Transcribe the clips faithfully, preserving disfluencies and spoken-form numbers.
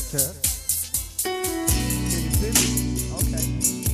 test, test. Can you see me? Okay.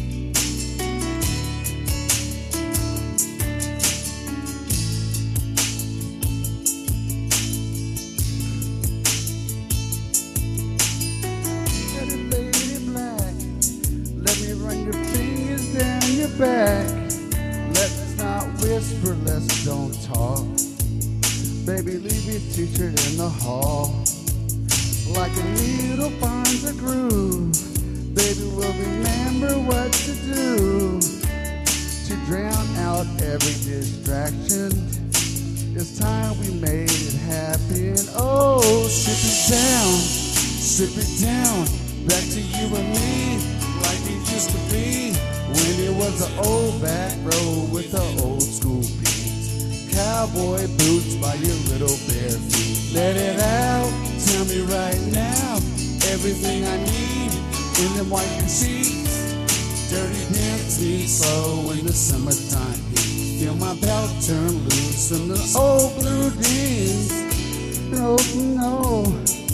Pretty lady black, let me run your fingers down your back. Let's not whisper, let's don't talk. Baby, leave your t-shirt in the hall. Like a needle finds a groove, baby, we'll remember what to do to drown out every distraction. It's time we made it happen. Oh, strip it down, strip it down, back to you and me, like it used to be when it was an old back road with the old school beats. Cowboy boots by your little bare feet. Let it out, tell me right now, everything I need in them white sheets. Dirty dance me slow in the summertime heat. Feel my belt turn loose from the old blue jeans. No, no,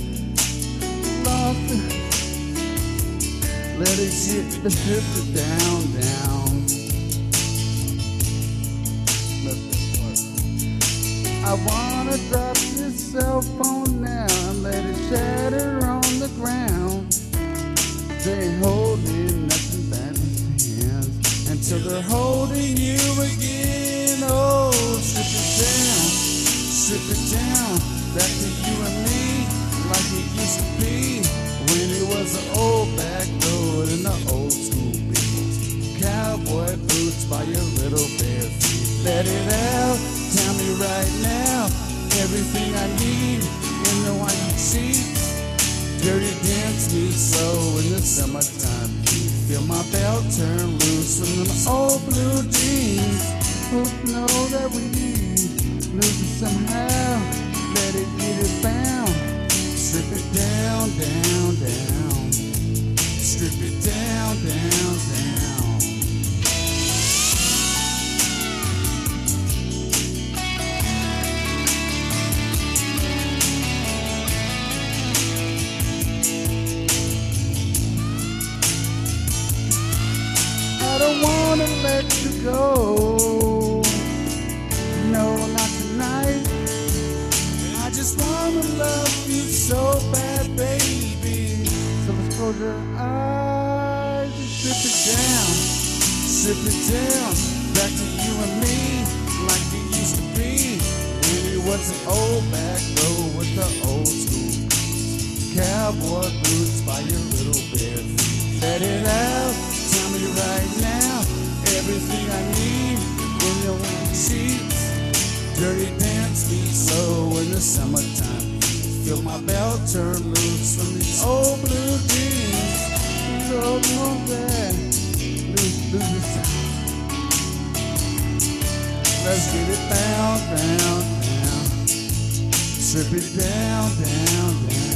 lost it. Let it get the hip down, down. I wanna drop your cell phone now and let it shatter on the ground. They ain't holding nothing but hands until they're holding you again. Oh, strip it down, strip it down, back to you and me, like it used to be when it was an old back road and the old school beats. Cowboy boots by your little bare feet. Let it out, tell me right now, everything I need in the white sheets. Dirty dance me slow in the summertime heat. Feel my belt turn loose from them old blue jeans. Hope know that we lose it somehow. Let it get it bound. Strip it down, down, down. Strip it down, down, down. I don't wanna let you go, no, not tonight. I just wanna love you so bad, baby. So let's close your eyes and strip it down, strip it down, back to you and me, like it used to be when it was an old back road with the old school cowboy boots by your little bare feet. Let it out, tell me right now, everything I need in the white sheets. Dirty dance me slow in the summertime. Feel my belt turn loose from these old blue jeans. So long that loose, loose the sound. Let's get it down, down, down. Strip it down, down, down.